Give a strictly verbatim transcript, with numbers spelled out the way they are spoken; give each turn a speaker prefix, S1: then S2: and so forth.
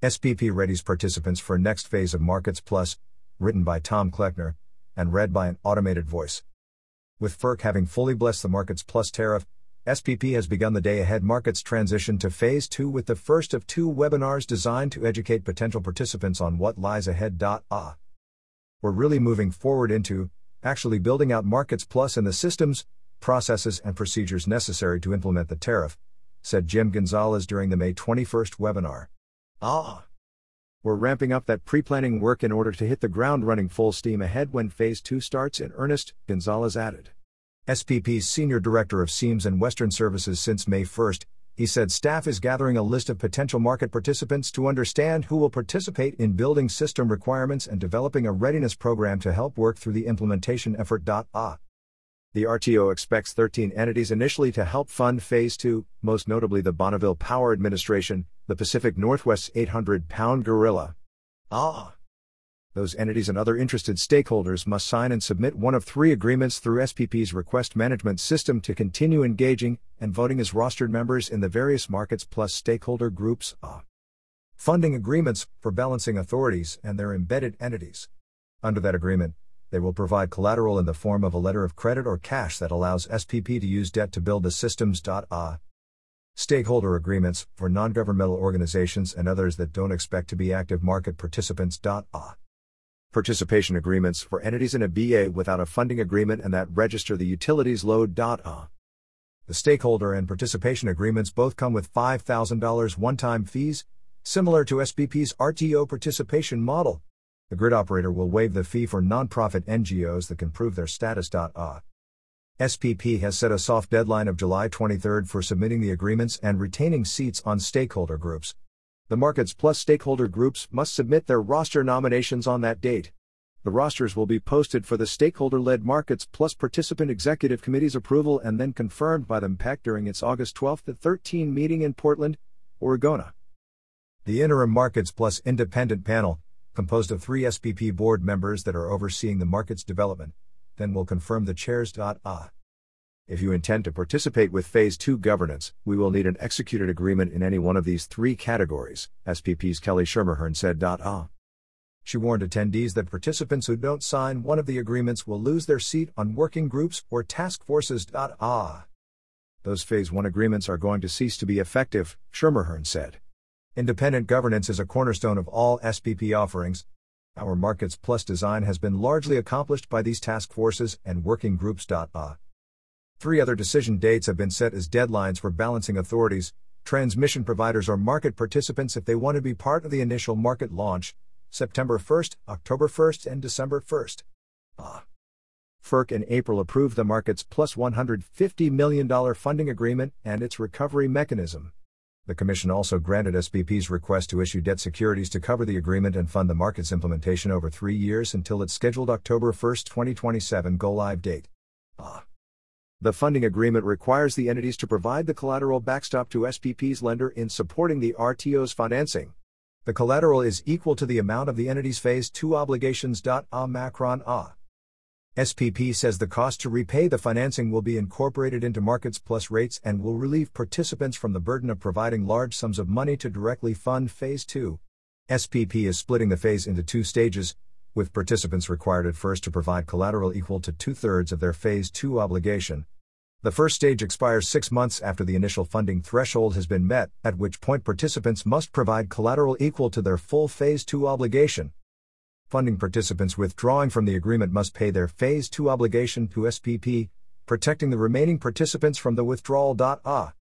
S1: S P P readies participants for next phase of Markets Plus, written by Tom Kleckner, and read by an automated voice. With F E R C having fully blessed the Markets Plus tariff, S P P has begun the day-ahead markets transition to Phase two with the first of two webinars designed to educate potential participants on what lies ahead. Ah. We're really moving forward into, actually building out Markets Plus and the systems, processes and procedures necessary to implement the tariff, said Jim Gonzalez during the May twenty-first webinar. Ah. We're ramping up that pre-planning work in order to hit the ground running full steam ahead when Phase two starts in earnest, Gonzalez added. S P P's Senior Director of S E A M S and Western Services since May first, he said staff is gathering a list of potential market participants to understand who will participate in building system requirements and developing a readiness program to help work through the implementation effort. Ah. The R T O expects thirteen entities initially to help fund Phase two, most notably the Bonneville Power Administration, the Pacific Northwest's eight hundred pound gorilla. Ah. Those entities and other interested stakeholders must sign and submit one of three agreements through S P P's request management system to continue engaging and voting as rostered members in the various Markets Plus stakeholder groups. Ah. Funding agreements for balancing authorities and their embedded entities. Under that agreement, they will provide collateral in the form of a letter of credit or cash that allows S P P to use debt to build the systems. Ah. Stakeholder agreements for non-governmental organizations and others that don't expect to be active market participants. Ah. Participation agreements for entities in a B A without a funding agreement and that register the utilities load. Ah. The stakeholder and participation agreements both come with five thousand dollars one-time fees, similar to S P P's R T O participation model. The grid operator will waive the fee for nonprofit N G Os that can prove their status. Ah. S P P has set a soft deadline of July twenty-third for submitting the agreements and retaining seats on stakeholder groups. The Markets Plus stakeholder groups must submit their roster nominations on that date. The rosters will be posted for the stakeholder-led Markets Plus Participant Executive Committee's approval and then confirmed by the M P E C during its August twelfth to thirteenth meeting in Portland, Oregon. The interim Markets Plus independent panel, composed of three S P P board members that are overseeing the market's development, then will confirm the chairs. Ah. If you intend to participate with Phase two governance, we will need an executed agreement in any one of these three categories, S P P's Kelly Schermerhorn said. Ah. She warned attendees that participants who don't sign one of the agreements will lose their seat on working groups or task forces. Ah. Those Phase one agreements are going to cease to be effective, Schermerhorn said. Independent governance is a cornerstone of all S P P offerings. Our Markets Plus design has been largely accomplished by these task forces and working groups. Ah. Three other decision dates have been set as deadlines for balancing authorities, transmission providers or market participants if they want to be part of the initial market launch, September first, October first and December first. Ah. F E R C in April approved the Markets Plus one hundred fifty million dollars funding agreement and its recovery mechanism. The Commission also granted S P P's request to issue debt securities to cover the agreement and fund the market's implementation over three years until its scheduled October first, twenty twenty-seven go-live date. Ah. The funding agreement requires the entities to provide the collateral backstop to S P P's lender in supporting the R T O's financing. The collateral is equal to the amount of the entity's Phase two obligations. Ah. Macron. Ah. S P P says the cost to repay the financing will be incorporated into Markets Plus rates and will relieve participants from the burden of providing large sums of money to directly fund Phase two. S P P is splitting the phase into two stages, with participants required at first to provide collateral equal to two-thirds of their Phase two obligation. The first stage expires six months after the initial funding threshold has been met, at which point participants must provide collateral equal to their full Phase two obligation. Funding participants withdrawing from the agreement must pay their Phase two obligation to S P P, protecting the remaining participants from the withdrawal. Ah.